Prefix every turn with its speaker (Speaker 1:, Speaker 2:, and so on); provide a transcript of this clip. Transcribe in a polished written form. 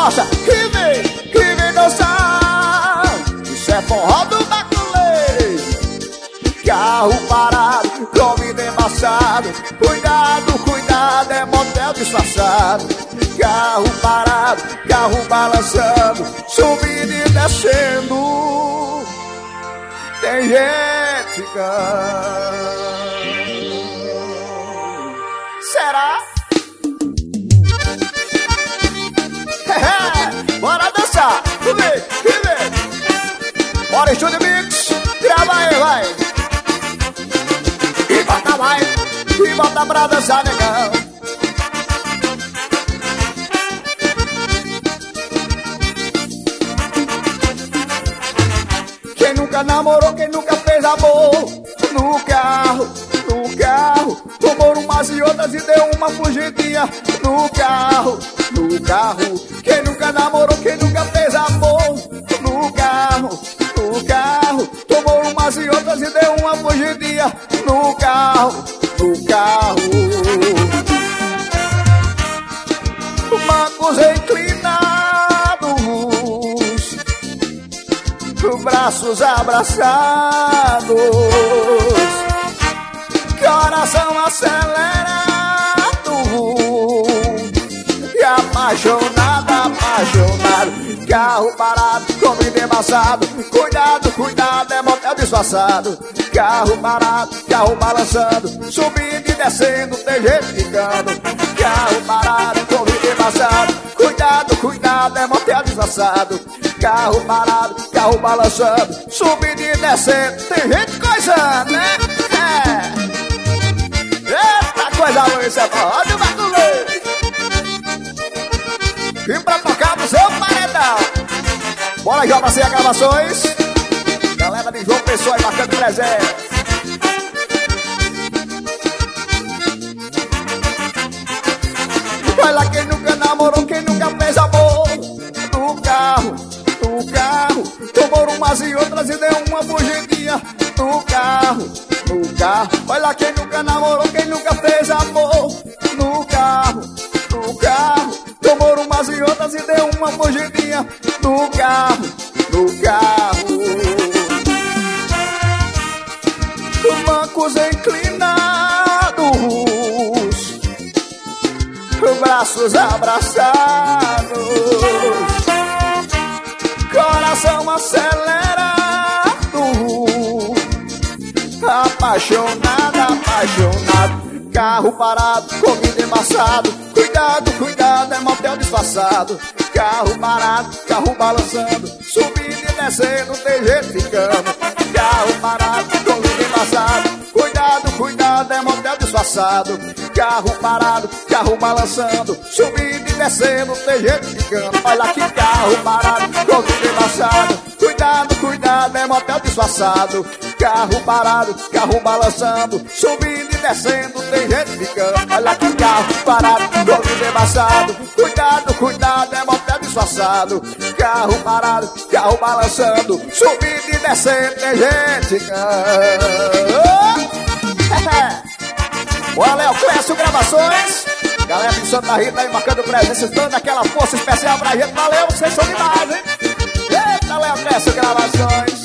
Speaker 1: gosta e vem dançar. Isso é forró do Baculê. Carro parado, convida embaçado. Cuidado, cuidado, é motel disfarçado. Carro parado, carro balançando, subindo e descendo. Tem gente ficando. Será? Bora dançar! Vem! Bora, Estúdio Mix! Grava aí, vai! E bota vai! E bota pra dançar, negão! Quem nunca namorou, quem nunca fez amor no carro, tomou umas e outras e deu uma fugidinha no carro. Quem nunca namorou, quem nunca fez amor no carro, tomou umas e outras e deu uma fugidinha no carro. Bancos inclinados, braços abraçados, coração acelerado e apaixonado. Carro parado, comida embaçado. Cuidado, cuidado, é motel disfarçado. Carro parado, carro balançando, subindo e descendo, tem gente ficando. Carro parado, comida embaçado. Cuidado, cuidado, é motel disfarçado. Carro parado, carro balançando, subindo e descendo, tem gente coisando, né? Eita coisa boa, isso é forró do Baculê. E pra tocar no seu paredão, bora já pra ser gravações. Galera de João Pessoa e marcando presente. Olha quem nunca namorou, quem nunca fez amor no carro, tomou umas e outras e deu uma fugidinha no carro. Olha quem nunca namorou, quem nunca fez amor no carro, tomou umas e outras e deu uma fugidinha no carro. Bancos inclinados, braços abraçados, coração acelerado, apaixonado. Carro parado, comida embaçado. Cuidado, cuidado, é motel disfarçado. Carro parado, carro balançando, subindo e descendo, tem gente ficando. Carro parado, comida embaçado. Cuidado, cuidado, é motel disfarçado. Carro parado, carro balançando, subindo e descendo, tem gente ficando. Olha aqui, carro parado, comida embaçado. Cuidado, cuidado, é motel disfarçado. Carro parado, carro balançando, subindo e descendo, tem gente ficando. Olha aqui, carro parado, comida embaçado. Cuidado, cuidado, é motel disfarçado. Carro parado, carro balançando, subindo e descendo, tem gente ficando. Bora, Léo Clécio Gravações. Galera de Santa Rita aí marcando presença, dando aquela força especial pra gente. Valeu, vocês são demais, hein? Eita, Léo Clécio Gravações.